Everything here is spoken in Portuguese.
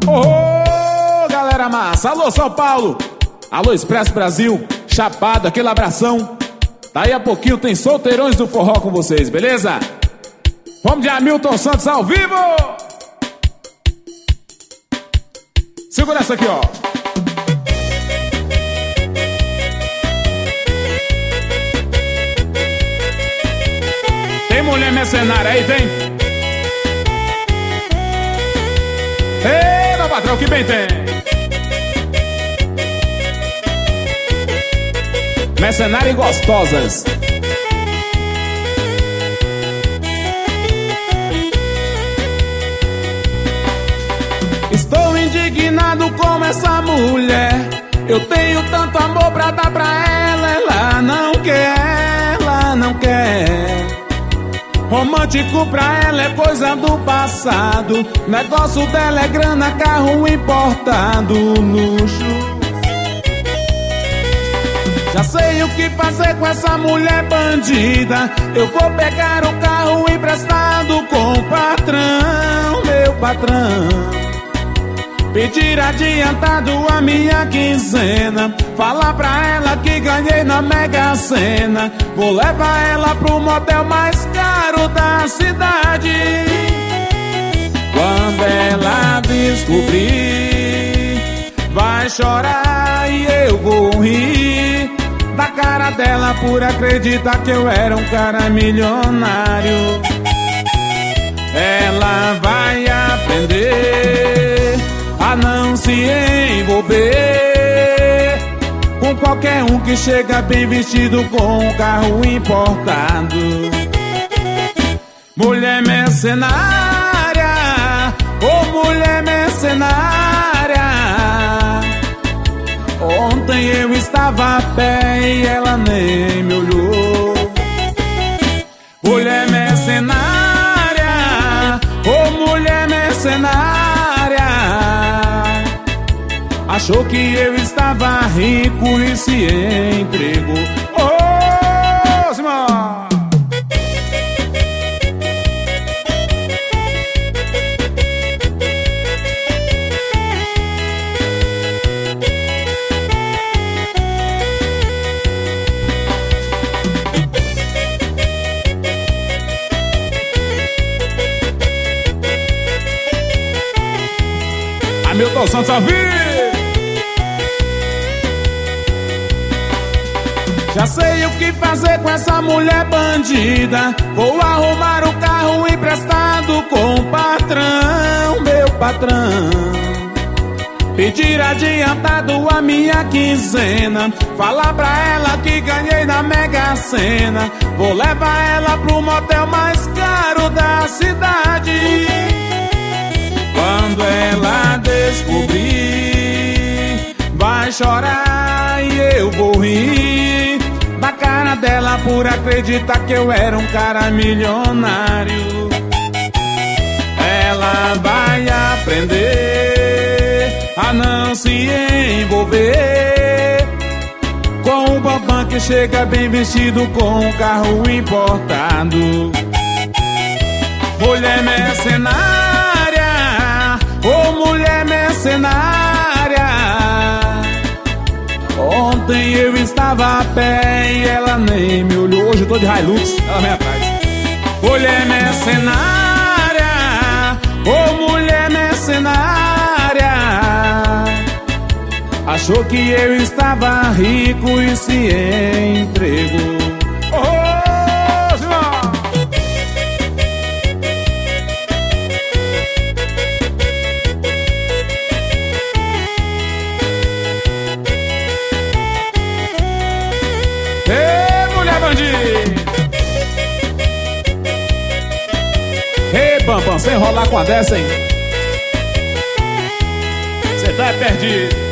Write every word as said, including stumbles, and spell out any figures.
Ô, galera massa, alô São Paulo, alô Expresso Brasil, Chapado, aquele abração. Daí a pouquinho tem Solteirões do Forró com vocês, beleza? Vamos de Hamilton Santos ao vivo. Segura essa aqui, ó. Tem mulher mercenária aí, tem? Ei, meu patrão, que bem tem. Mercenária e gostosas. Estou indignado com essa mulher. Eu tenho tanto amor pra dar pra ela. Ela não quer, ela não quer. Romântico pra ela é coisa do passado. Negócio dela é grana, carro importado, luxo. Já sei o que fazer com essa mulher bandida. Eu vou pegar o carro emprestado com o patrão, meu patrão. Pedir adiantado a minha quinzena. Falar pra ela que ganhei na Mega Sena. Vou levar ela pro motel mais caro da cidade. Quando ela descobrir, vai chorar e eu vou rir da cara dela por acreditar que eu era um cara milionário. Ela vai aprender a não se envolver com qualquer um que chega bem vestido com um carro importado. Mulher mercenária, ô mulher mercenária. Ontem eu estava a pé e ela nem me olhou. Mulher mercenária, ô mulher mercenária. Achou que eu estava rico e se entregou. Ô, Simão! Hamilton Santos ao vivo. Já sei o que fazer com essa mulher bandida. Vou arrumar o carro emprestado com o patrão, meu patrão. Pedir adiantado a minha quinzena. Falar pra ela que ganhei na Mega Sena. Vou levar ela pro motel mais caro da cidade. Quando ela descobrir, vai chorar e eu vou rir da cara dela por acreditar que eu era um cara milionário. Ela vai aprender a não se envolver com um bambam que chega bem vestido com um carro importado. Mulher mercenária, ô mulher mercenária. Ontem eu estava a pé e ela nem me olhou. Hoje eu tô de Hilux, ela vem atrás. Mulher mercenária, ô mulher mercenária. Achou que eu estava rico e se entregou. Oh, Simão! Ei, mulher bandida! Ei, Bambam, sem enrolar com a dessa, hein? Cê tá perdido.